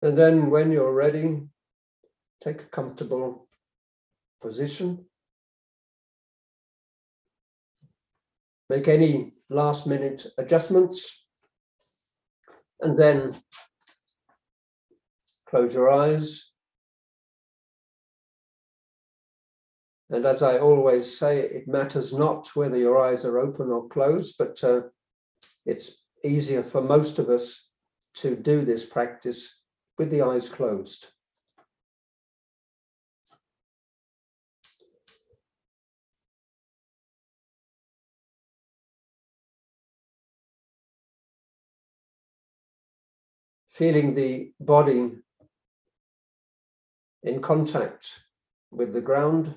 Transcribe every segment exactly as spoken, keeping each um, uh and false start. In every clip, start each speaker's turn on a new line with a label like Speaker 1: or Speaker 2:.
Speaker 1: And then when you're ready, take a comfortable position. Make any last minute adjustments. And then close your eyes. And as I always say, it matters not whether your eyes are open or closed, but uh, it's easier for most of us to do this practice with the eyes closed. Feeling the body in contact with the ground.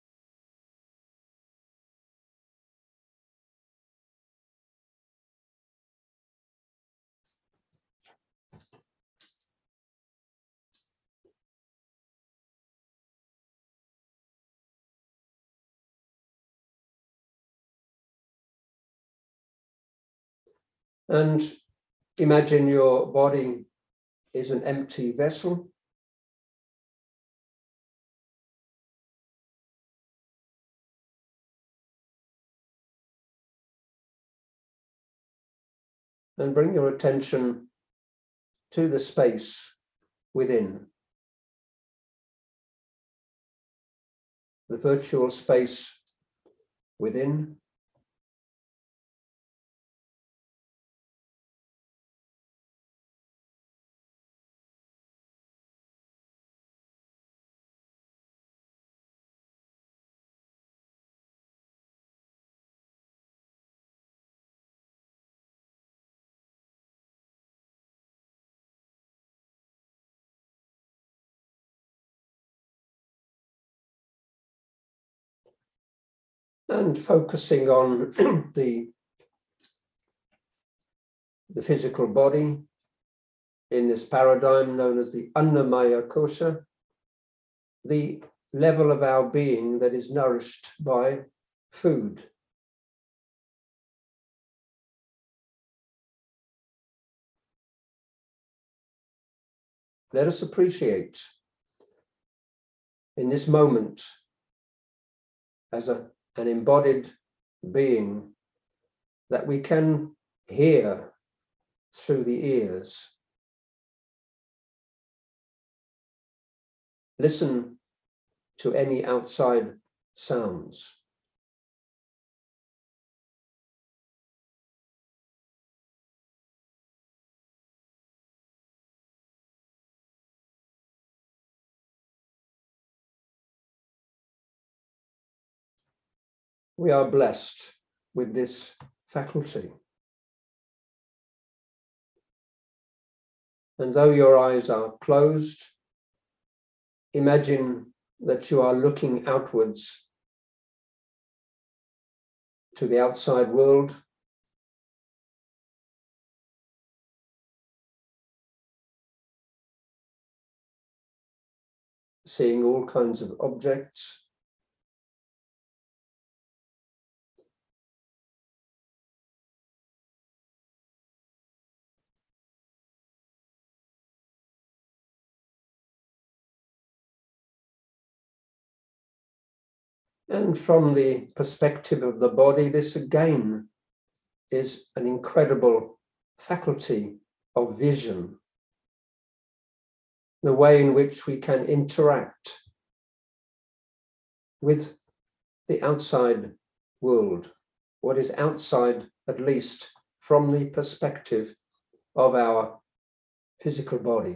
Speaker 1: And imagine your body is an empty vessel. And bring your attention to the space within. The virtual space within. And focusing on the, the physical body in this paradigm known as the Annamaya Kosha, the level of our being that is nourished by food. Let us appreciate in this moment as a, an embodied being that we can hear through the ears. Listen to any outside sounds. We are blessed with this faculty. And though your eyes are closed, imagine that you are looking outwards to the outside world. Seeing all kinds of objects. And from the perspective of the body, this again is an incredible faculty of vision. The way in which we can interact with the outside world, what is outside, at least from the perspective of our physical body.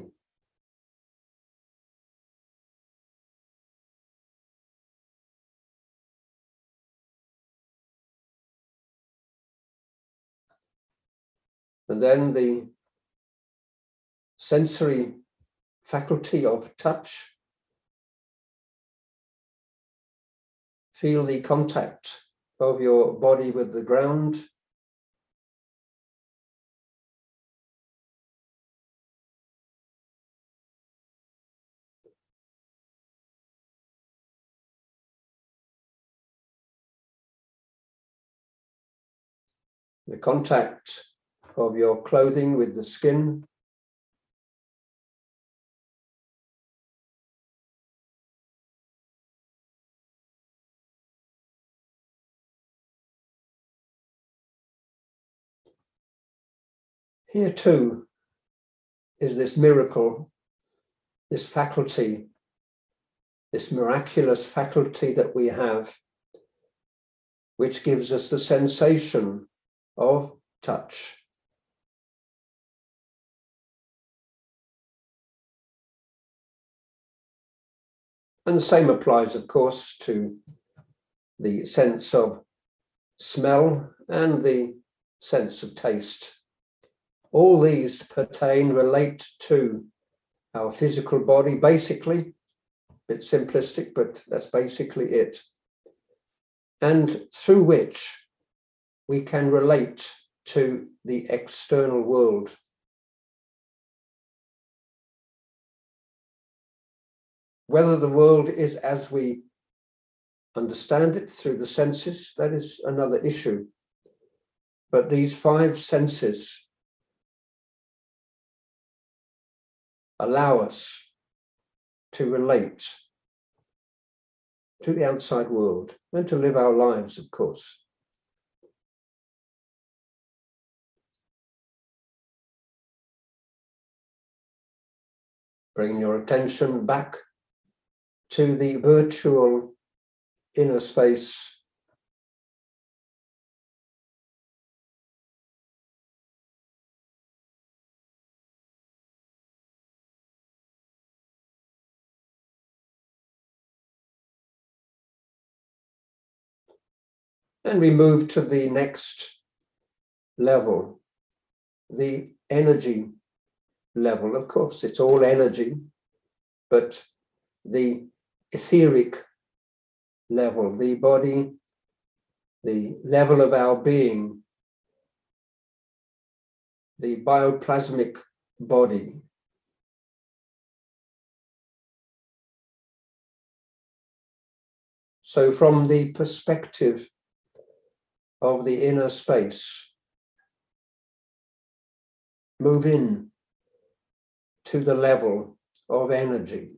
Speaker 1: And then the sensory faculty of touch. Feel the contact of your body with the ground. The contact of your clothing with the skin. Here too is this miracle, this faculty, this miraculous faculty that we have, which gives us the sensation of touch. And the same applies, of course, to the sense of smell and the sense of taste. All these pertain, relate to our physical body, basically. A bit simplistic, but that's basically it. And through which we can relate to the external world. Whether the world is as we understand it through the senses, that is another issue. But these five senses allow us to relate to the outside world and to live our lives, of course. Bring your attention back to the virtual inner space. And we move to the next level, the energy level. Of course, it's all energy, but the etheric level, the body, the level of our being, the bioplasmic body. So from the perspective of the inner space, move in to the level of energy.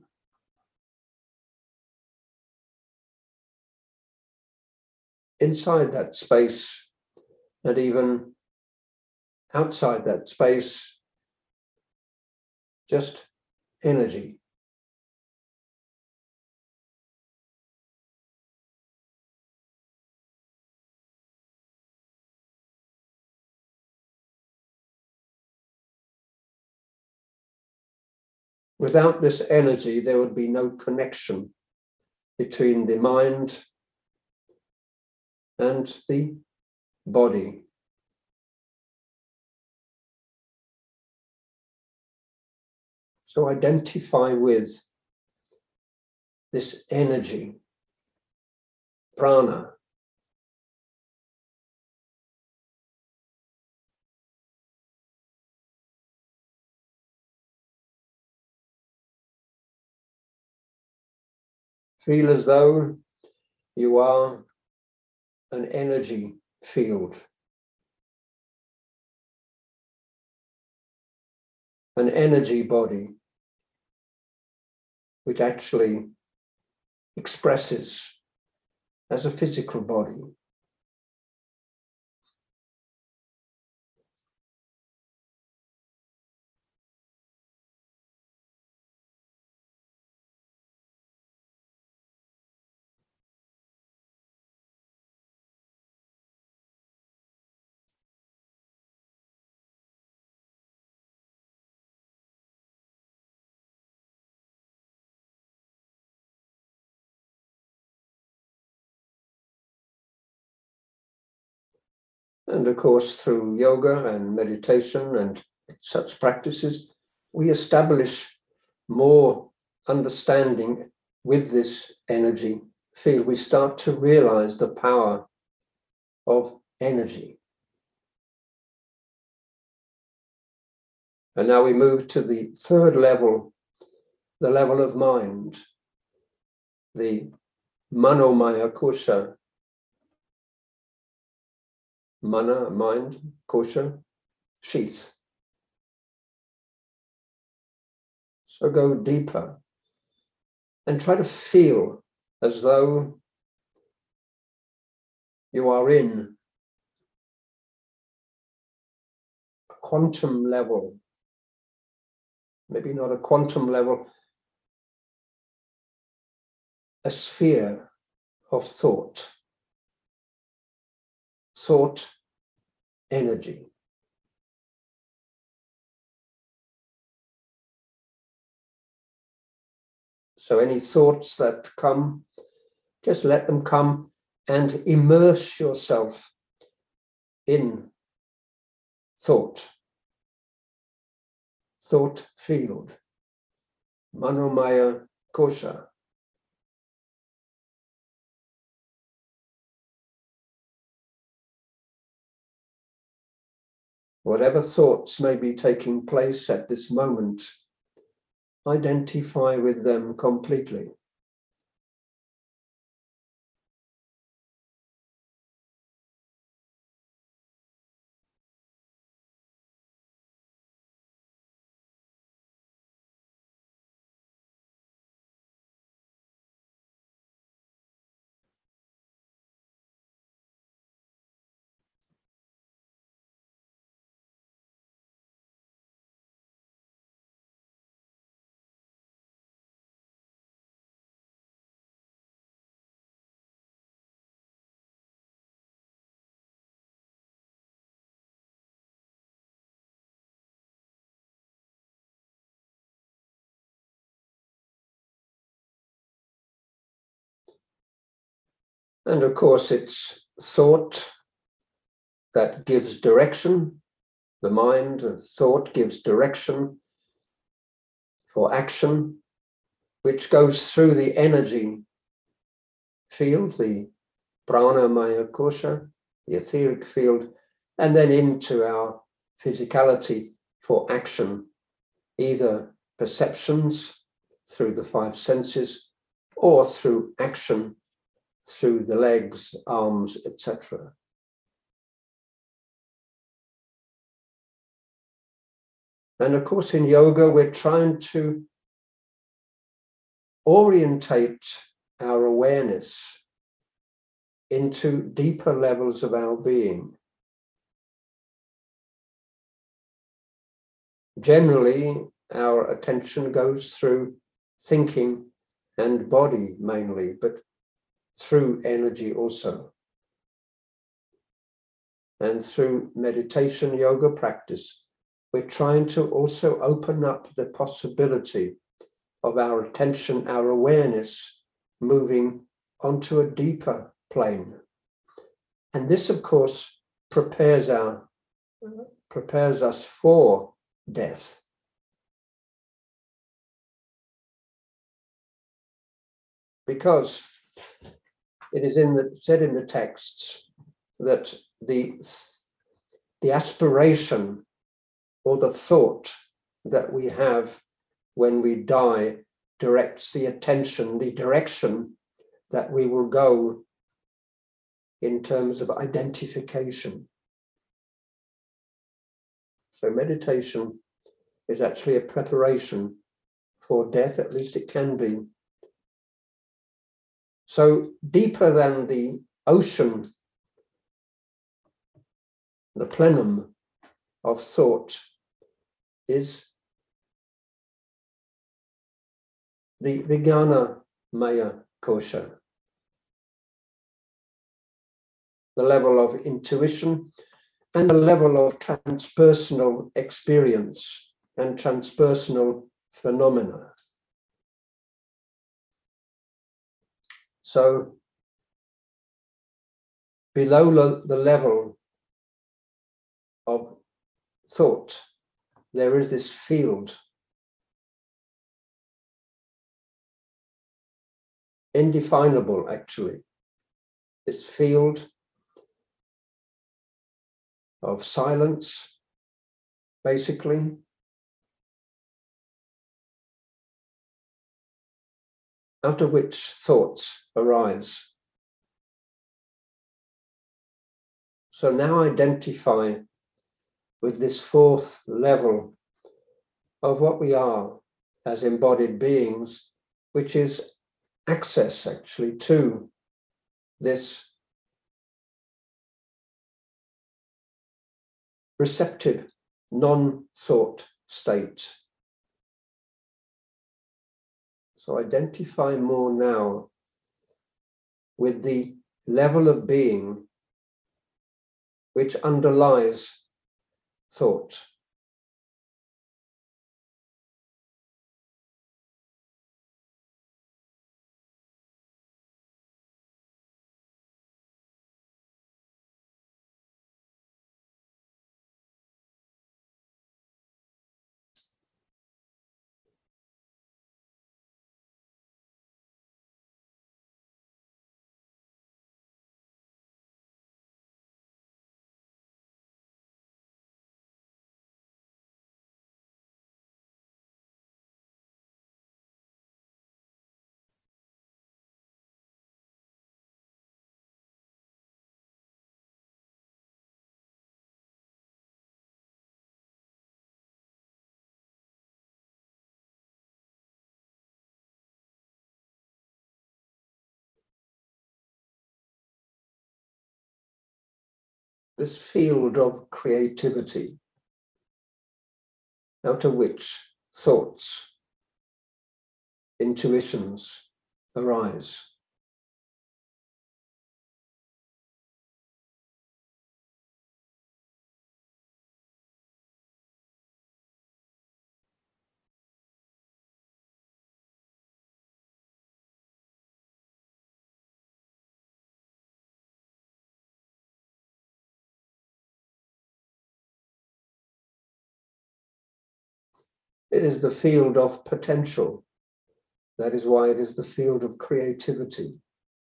Speaker 1: Inside that space, and even outside that space, just energy. Without this energy, there would be no connection between the mind and the body. So identify with this energy, prana. Feel as though you are an energy field, an energy body, which actually expresses as a physical body. And of course, through yoga and meditation and such practices, we establish more understanding with this energy field. We start to realize the power of energy. And now we move to the third level, the level of mind, the Manomaya Kosha. Mana, mind, kosha, sheath. So go deeper and try to feel as though you are in a quantum level, maybe not a quantum level, a sphere of thought, thought energy. So any thoughts that come, just let them come and immerse yourself in thought, thought field, Manomaya Kosha. Whatever thoughts may be taking place at this moment, identify with them completely. And of course, it's thought that gives direction. The mind, thought gives direction for action, which goes through the energy field, the pranamaya kosha, the etheric field, and then into our physicality for action, either perceptions through the five senses or through action through the legs, arms, et cetera. And of course, in yoga, we're trying to orientate our awareness into deeper levels of our being. Generally, our attention goes through thinking and body mainly, but through energy also. And through meditation, yoga practice, we're trying to also open up the possibility of our attention, our awareness moving onto a deeper plane. And this, of course, prepares our prepares us for death. Because it is in the, said in the texts that the, the aspiration or the thought that we have when we die directs the attention, the direction that we will go in terms of identification. So meditation is actually a preparation for death, at least it can be. So deeper than the ocean, the plenum of thought, is the Vijnana Maya Kosha, the level of intuition and the level of transpersonal experience and transpersonal phenomena. So below the level of thought, there is this field, indefinable actually, this field of silence, basically, out of which thoughts arise. So now identify with this fourth level of what we are as embodied beings, which is access actually to this receptive non-thought state. So identify more now with the level of being which underlies thought. This field of creativity, out of which thoughts, intuitions arise. It is the field of potential. That is why it is the field of creativity.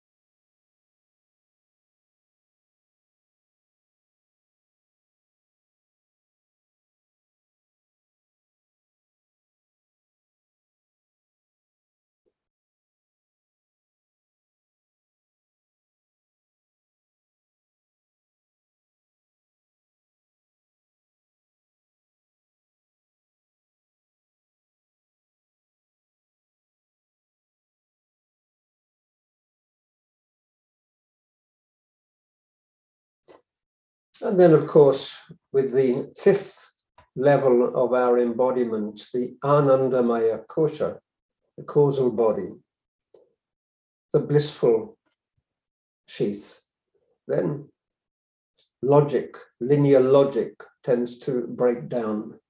Speaker 1: And then, of course, with the fifth level of our embodiment, the Anandamaya Kosha, the causal body, the blissful sheath, then logic, linear logic tends to break down.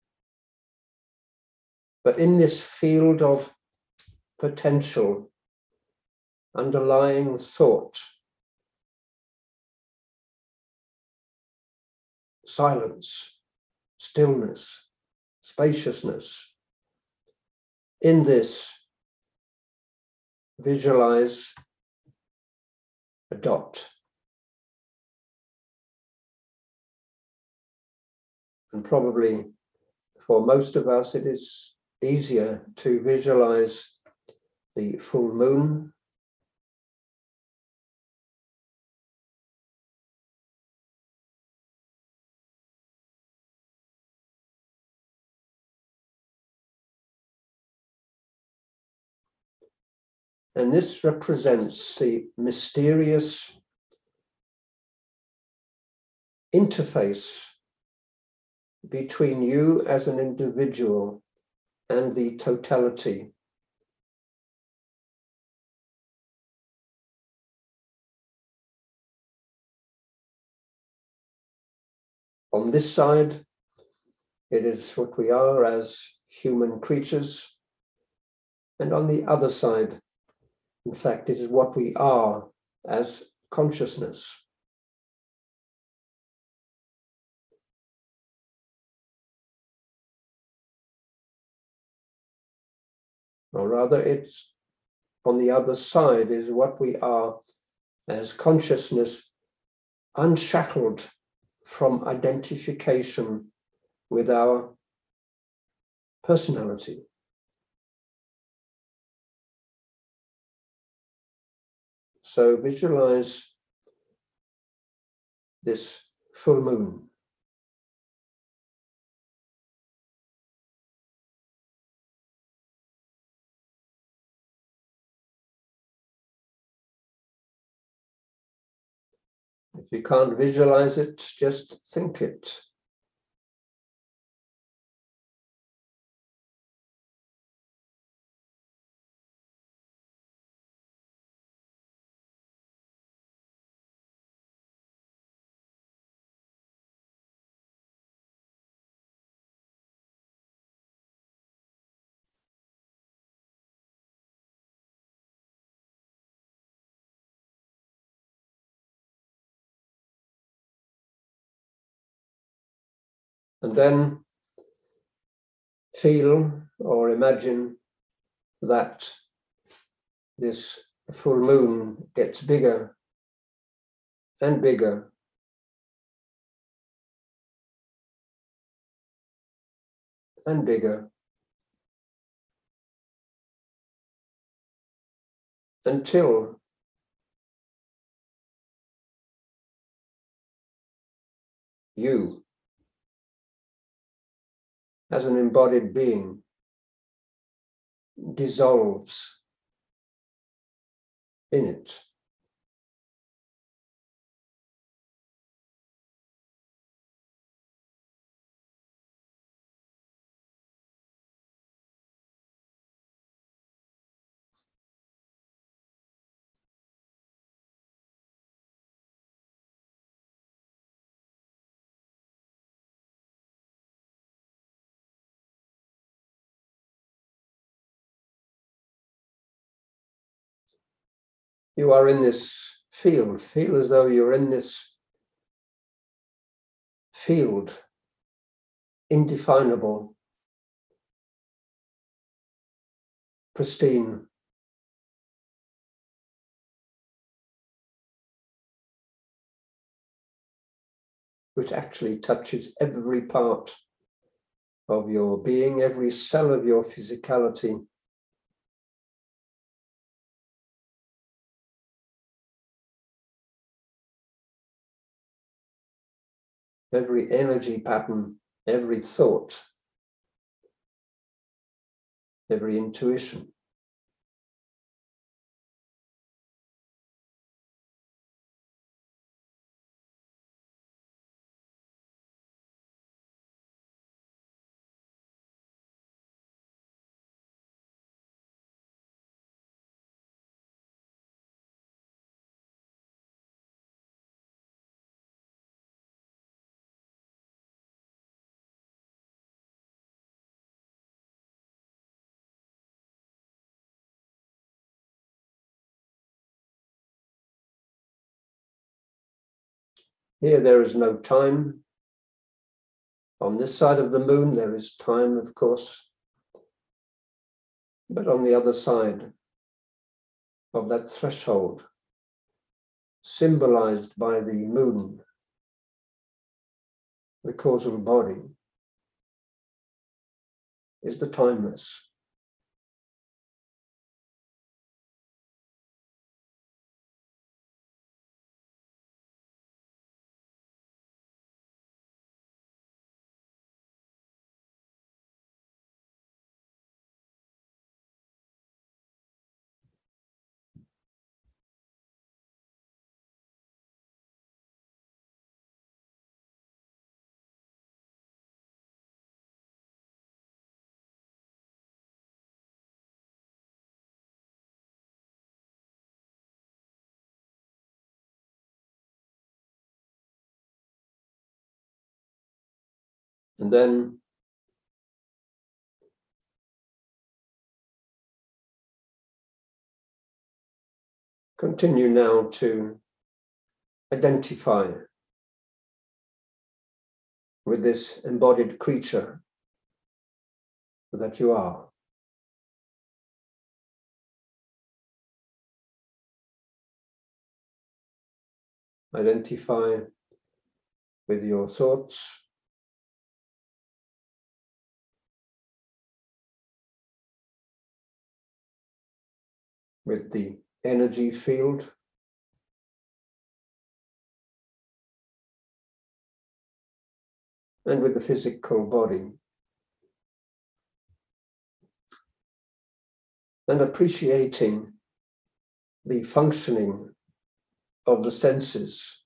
Speaker 1: But in this field of potential, underlying thought, silence, stillness, spaciousness, in this, visualize a dot. And probably for most of us, it is easier to visualize the full moon, and this represents the mysterious interface between you as an individual and the totality. On this side, it is what we are as human creatures. And on the other side, in fact, it is what we are as consciousness. Or rather, it's on the other side is what we are as consciousness, unshackled from identification with our personality. So visualize this full moon. If you can't visualize it, just think it. And then feel or imagine that this full moon gets bigger and bigger, and bigger, until you, as an embodied being, dissolves in it. You are in this field. Feel as though you're in this field, indefinable, pristine, which actually touches every part of your being, every cell of your physicality. Every energy pattern, every thought, every intuition. Here there is no time. On this side of the moon there is time, of course, but on the other side of that threshold, symbolized by the moon, the causal body, is the timeless. And then continue now to identify with this embodied creature that you are. Identify with your thoughts, with the energy field, and with the physical body. And appreciating the functioning of the senses,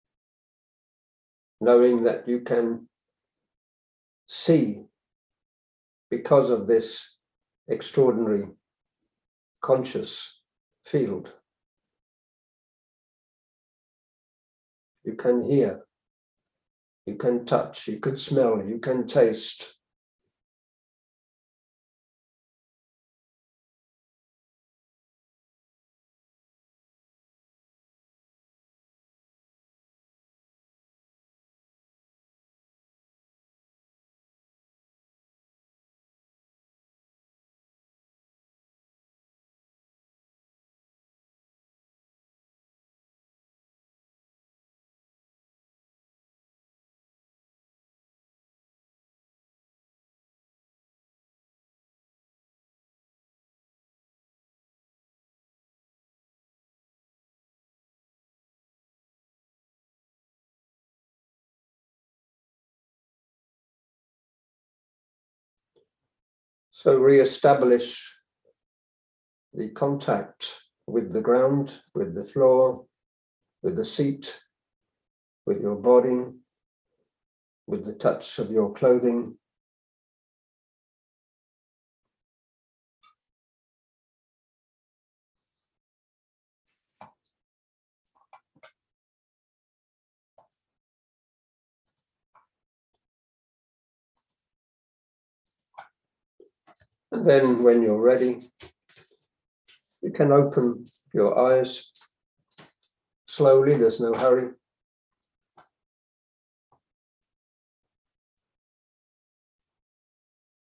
Speaker 1: knowing that you can see because of this extraordinary conscious field. You can hear, you can touch, you can smell, you can taste. So re-establish the contact with the ground, with the floor, with the seat, with your body, with the touch of your clothing. And then when you're ready, you can open your eyes slowly, there's no hurry.